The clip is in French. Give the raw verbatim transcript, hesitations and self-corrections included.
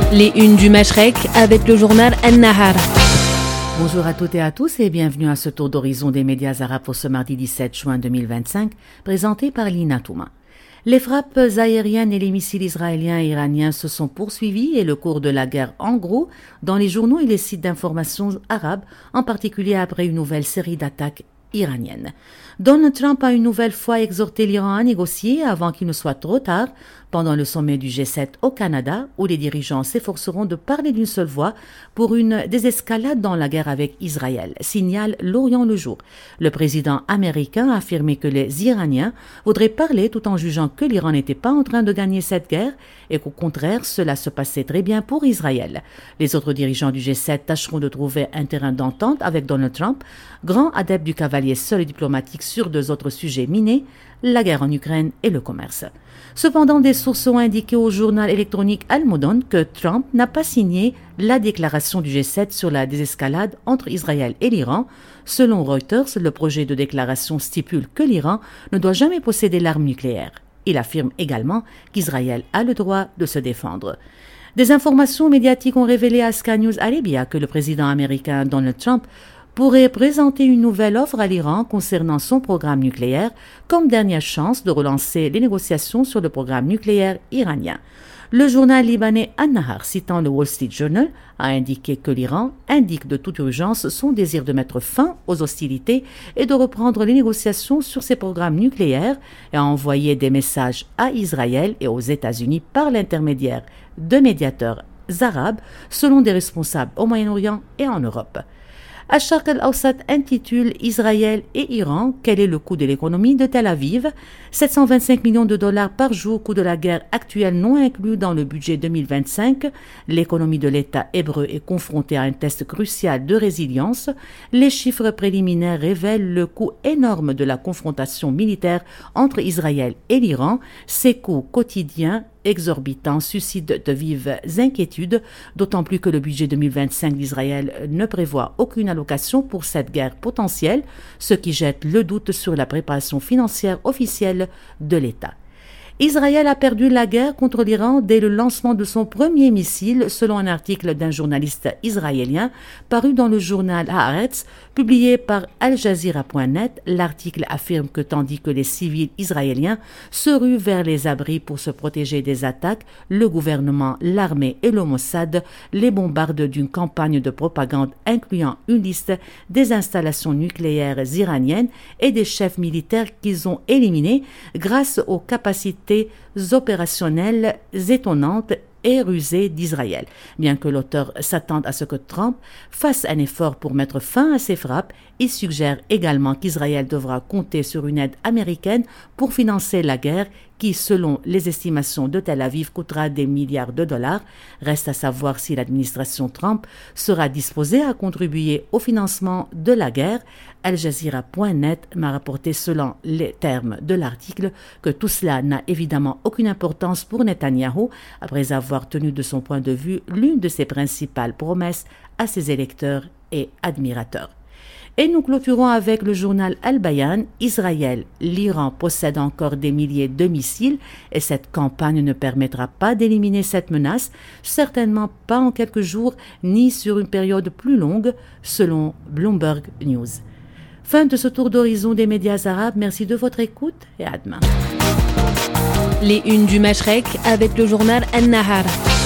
Les unes du Mashrek avec le journal An-Nahar. Bonjour à toutes et à tous et bienvenue à ce tour d'horizon des médias arabes pour ce mardi dix-sept juin deux mille vingt-cinq, présenté par Lina Touma. Les frappes aériennes et les missiles israéliens et iraniens se sont poursuivis et le cours de la guerre en gros dans les journaux et les sites d'information arabes, en particulier après une nouvelle série d'attaques iraniennes. Donald Trump a une nouvelle fois exhorté l'Iran à négocier avant qu'il ne soit trop tard pendant le sommet du G sept au Canada, où les dirigeants s'efforceront de parler d'une seule voix pour une désescalade dans la guerre avec Israël, signale L'Orient le jour. Le président américain a affirmé que les Iraniens voudraient parler tout en jugeant que l'Iran n'était pas en train de gagner cette guerre et qu'au contraire, cela se passait très bien pour Israël. Les autres dirigeants du G sept tâcheront de trouver un terrain d'entente avec Donald Trump, grand adepte du cavalier seul et diplomatique sur deux autres sujets minés, la guerre en Ukraine et le commerce. Cependant, des sources ont indiqué au journal électronique Al-Modon que Trump n'a pas signé la déclaration du G sept sur la désescalade entre Israël et l'Iran. Selon Reuters, le projet de déclaration stipule que l'Iran ne doit jamais posséder l'arme nucléaire. Il affirme également qu'Israël a le droit de se défendre. Des informations médiatiques ont révélé à Sky News Arabia que le président américain Donald Trump pourrait présenter une nouvelle offre à l'Iran concernant son programme nucléaire comme dernière chance de relancer les négociations sur le programme nucléaire iranien. Le journal libanais An-Nahar, citant le Wall Street Journal, a indiqué que l'Iran indique de toute urgence son désir de mettre fin aux hostilités et de reprendre les négociations sur ses programmes nucléaires et a envoyé des messages à Israël et aux États-Unis par l'intermédiaire de médiateurs arabes, selon des responsables au Moyen-Orient et en Europe. Al-Sharq al-Awsat intitule Israël et Iran, quel est le coût de l'économie de Tel Aviv? sept cent vingt-cinq millions de dollars par jour, coût de la guerre actuelle non inclus dans le budget deux mille vingt-cinq. L'économie de l'État hébreu est confrontée à un test crucial de résilience. Les chiffres préliminaires révèlent le coût énorme de la confrontation militaire entre Israël et l'Iran. Ces coûts quotidiens exorbitant suscite de vives inquiétudes, d'autant plus que le budget deux mille vingt-cinq d'Israël ne prévoit aucune allocation pour cette guerre potentielle, ce qui jette le doute sur la préparation financière officielle de l'État. Israël a perdu la guerre contre l'Iran dès le lancement de son premier missile, selon un article d'un journaliste israélien paru dans le journal Haaretz, publié par Al Jazeera point net. L'article affirme que tandis que les civils israéliens se ruent vers les abris pour se protéger des attaques, le gouvernement, l'armée et le Mossad les bombardent d'une campagne de propagande incluant une liste des installations nucléaires iraniennes et des chefs militaires qu'ils ont éliminés grâce aux capacités opérationnelles étonnantes et rusées d'Israël. Bien que l'auteur s'attende à ce que Trump fasse un effort pour mettre fin à ces frappes, il suggère également qu'Israël devra compter sur une aide américaine pour financer la guerre qui, selon les estimations de Tel Aviv, coûtera des milliards de dollars. Reste à savoir si l'administration Trump sera disposée à contribuer au financement de la guerre. Al Jazeera point net m'a rapporté, selon les termes de l'article, que tout cela n'a évidemment aucune importance pour Netanyahou, après avoir tenu de son point de vue l'une de ses principales promesses à ses électeurs et admirateurs. Et nous clôturons avec le journal Al-Bayan. Israël, l'Iran possède encore des milliers de missiles et cette campagne ne permettra pas d'éliminer cette menace, certainement pas en quelques jours ni sur une période plus longue, selon Bloomberg News. Fin de ce tour d'horizon des médias arabes. Merci de votre écoute et à demain. Les unes du Mashrek avec le journal An-Nahar.